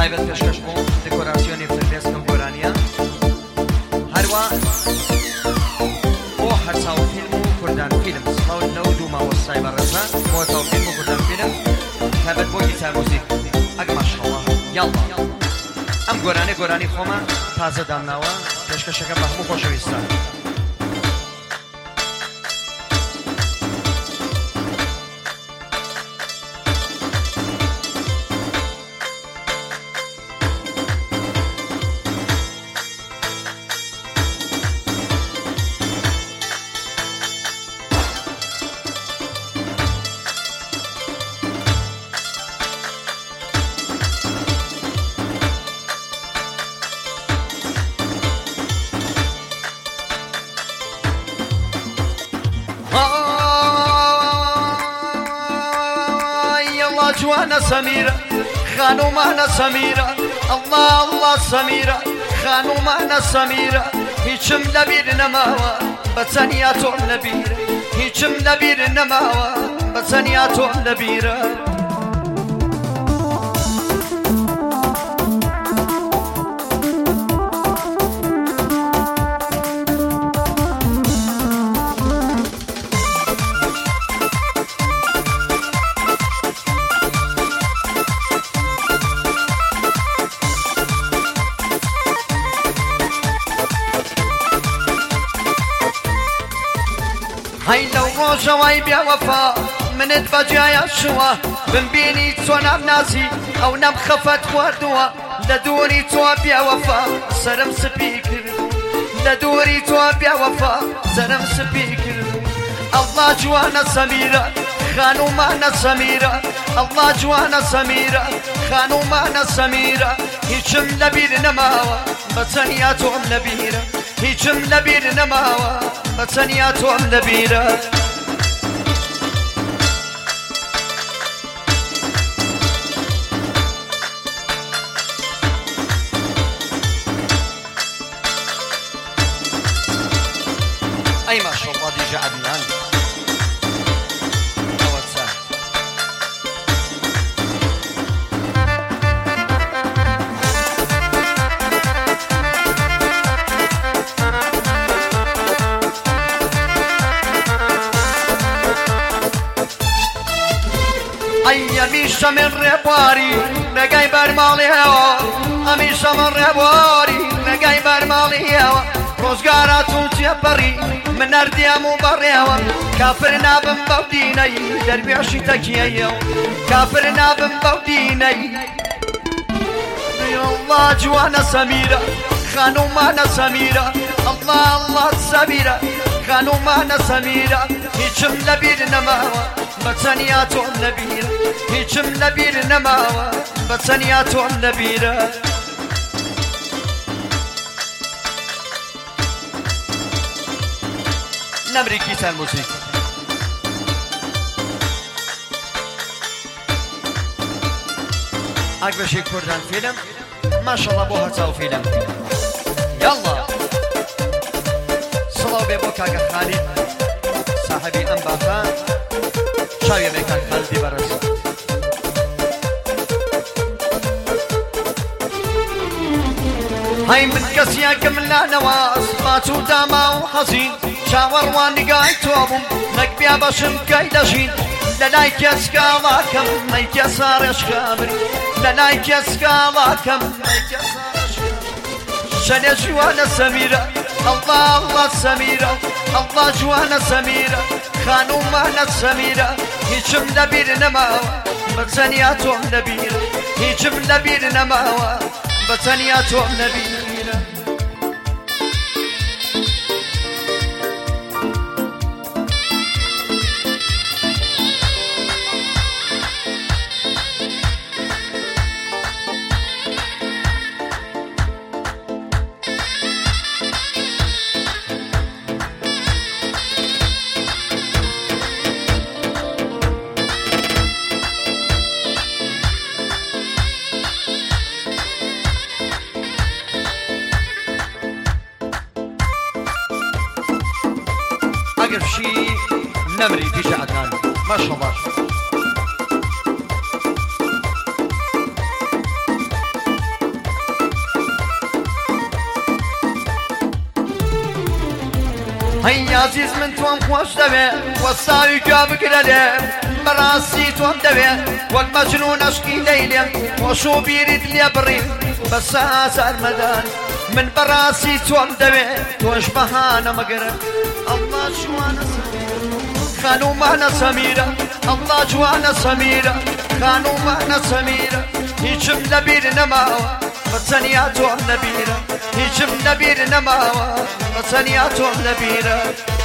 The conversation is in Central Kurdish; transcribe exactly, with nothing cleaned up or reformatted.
تایبەت پێشکەش بوو دکۆراسیۆنی فرمێسکم گۆرانیە هەروە بۆ هەرچاو فیلم و کوردان فیلم سڵاو لەو دوو مامۆستای بەڕێزە بۆ هەرچاو فیلم و کوردان فیلم تایبەت بۆ گیتار موزیک ئەگە ماشەڵڵا یاڵڵا ئەم گۆرانێ گۆرانی خۆمە تازە دامناوە پێشکەشەکە بە هەموو خۆشەویستان جوانا سميرة خانو معنا سميرة الله الله سميرة خانو معنا سميرة هيچم لبير نماوا بتنياتو لبيرة هيچم لبير نماوا بتنياتو لبيرة هاي لو روجا واي بيا وفا منت بجايا شوا بنبيني تو نام ناسي او نام خفت خواردوا لدوري تو بيا وفا سرم سبيكر لدوري تو بيا وفا سرم سبيكر الله جوانا سميرة خانو معنا سميرة الله جوانا سميرة خانو معنا سميرة هيچم لبير نماوا بتنياتهم لبيرة هيچم لبير نماوا بتنياتهم لبيرة أي ما شاء الله دي عدنان أميشة من ربواري نقاي برمالي هوا أميشة من ربواري نقاي برمالي هوا روزقارا توتي بري من أردي أمو بري هوا كافرنا بن بوديني دربي عشي تكيي كافرنا بن بوديني يا الله جوانا سميرة خانو معنا سميرة الله الله سميرة خانو معنا سميرة هيچم لبير نماوا بتنياتهم لبيرة هيچم لبير نماوا بتنياتهم لبيرة نمري كيسان موسيقى أكبر شيء كردان فيلم ما شاء الله بوها تاو فيلم يلا صلاة بيبوكا خالد صاحبي أنباخا شاوية ميكان خالدي برس هاي من كسيا كملا نواس ماتو داما وحزين شاور وانقاي توابم نقبيا باشم كايداشين للاي كسكالاكم ماي كسار اشكابري للاي كسكالاكم ماي كسار اشكابري شني جوانا سميرة الله الله سميرة الله جوانا سميرة خانو معنا سميرة هيچم لبير نماوا بتنياتهم لبيرة هيچم لبير نماوا بتنياتهم لبيرة أقرب شيء نمري ديجا عدنان ما شاء الله هەی عزیز من تۆم خۆش دەوێ وەستاوی گوێ بگرە لێ بەڕاستی تۆم دەوێ وەک مەجنون عەشقی لەیلێ خۆش و بیریت لێ بڕی بە سازار مەدان من بەڕاستی تۆم دەوێ تۆش بەهانە مەگەرە ئەڵڵا جوانە خانومانە سەمیرە ئەڵڵا جوانە سەمیرە خانومانە سەمیرە هیچم لەبیر نەماوە بەچەنیا تۆم لەبیرە هیچم لەبیر نەماوە بەچەنیا تۆم لەبیرە